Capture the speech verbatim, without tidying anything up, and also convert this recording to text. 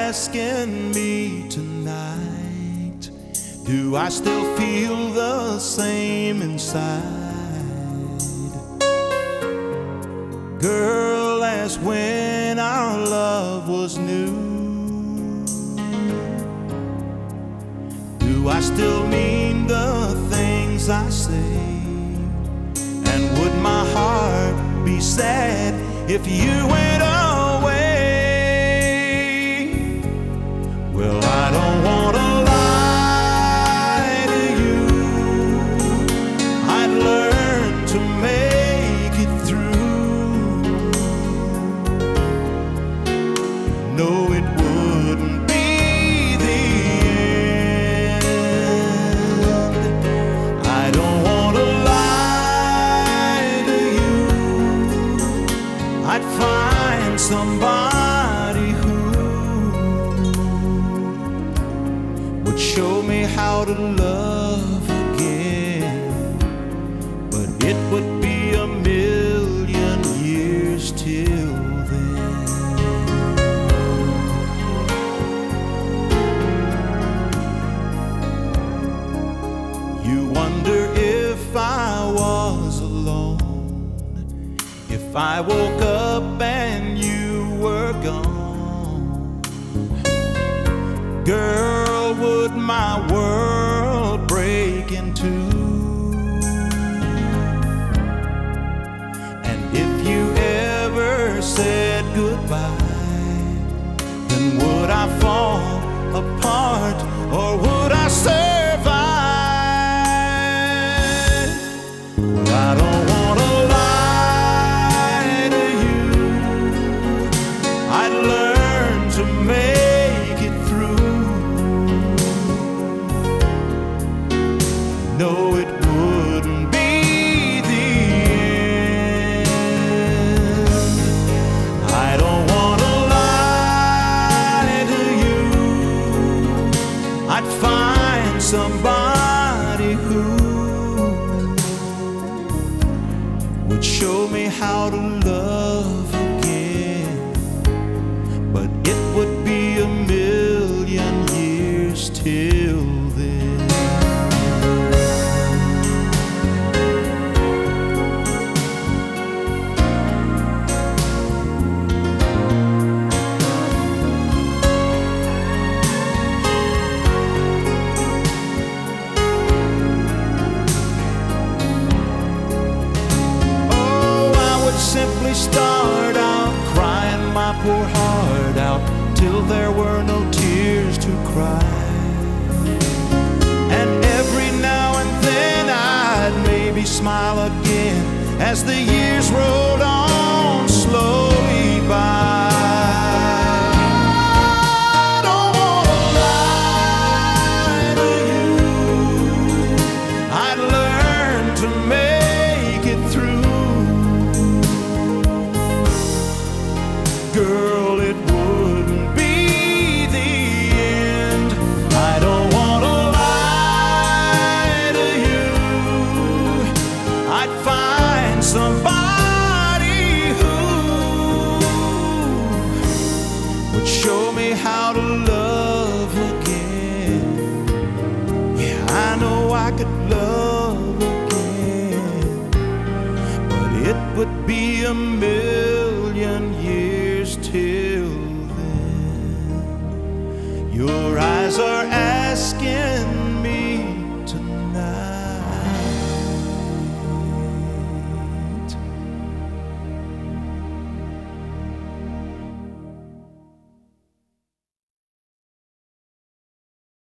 asking me tonight, do I still feel the same inside? Girl, as when our love was new, do I still mean the things I say? And would my heart be sad if you went away? Well, I don't want to lie to you. I'd learn to make it through. No, it wouldn't be the end. I don't want to lie to you. I'd find somebody who would show me how to love again, but it would be a million years till then. You wonder if I was alone, if I woke up and you were gone. Girl, would my world break in two? And if you ever said goodbye, then would I fall apart or would I survive? Well, I don't want to lie to you. I'd learn to make it through. No, it wouldn't be the end. I don't want to lie to you. I'd find somebody who would show me how to love again, but it would be a million years till then. Simply start out crying my poor heart out till there were no tears to cry. And every now and then I'd maybe smile again as the years rolled on slowly by. I don't wanna lie to you. I'd learn to make it through. Girl, it wouldn't be the end. I don't want to lie to you. I'd find somebody who would show me how to love again. Yeah, I know I could love again, but it would be a million years till then. Your eyes are